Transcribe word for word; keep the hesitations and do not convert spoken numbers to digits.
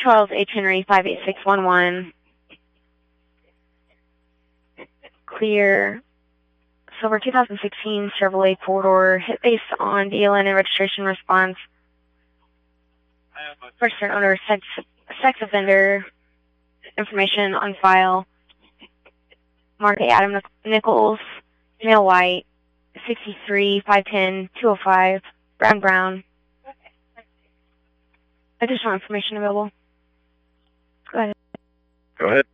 twelve H Henry five eight six one one. Clear. Silver two thousand sixteen Chevrolet four-door. Hit based on D L N and registration response. Registered owner, sex, sex offender. Information on file. Mark A. Adam Nichols. Male white. sixty-three, five ten, two oh five. Brown brown. Additional information available. Go ahead. Go ahead.